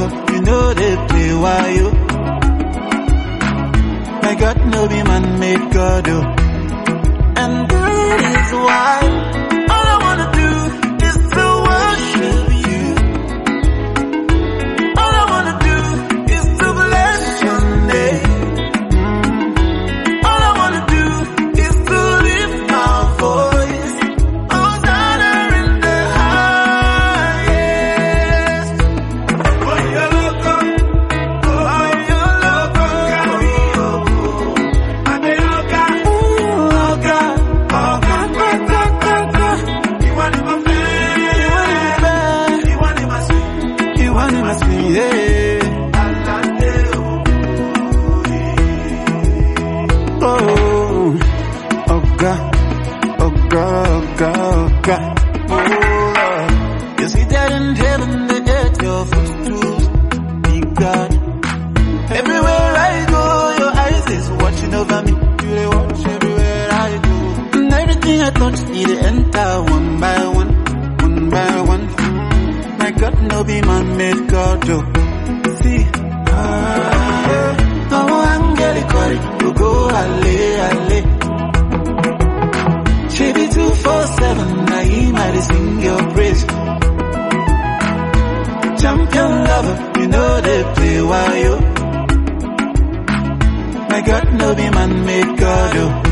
lover, you know they play why you. My God, no be man-made God, oh. And that is why all I wanna do is to worship you. All I wanna do is to bless your name. All I wanna do is to lift my voice. Hosanna in the highest. Oh, you're loco. Oh, you're loco. I'm a loca. Loca. You want in my face. You want in my sweet. You want in my sweet, yeah. Oh, God. Oh, God, God, God. Oh, Lord. You see that in heaven, they get your footstools. Big God. Everywhere I go, your eyes is watching over me. You they watch everywhere I go. And everything I touch, see they enter one by one, one by one. My God, no be man-made God, oh. See, oh, angelical, you go, alle, alle. She be 247, now he might sing your praise. Champion lover, you know they play why you. My God, no be man-made God, oh.